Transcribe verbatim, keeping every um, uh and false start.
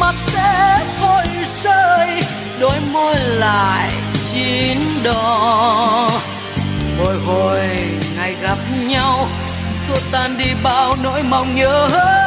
giọt sẽ thôi rơi, đôi môi lại chín đỏ. Bồi hồi ngày gặp nhau, xua tan đi bao nỗi mong nhớ.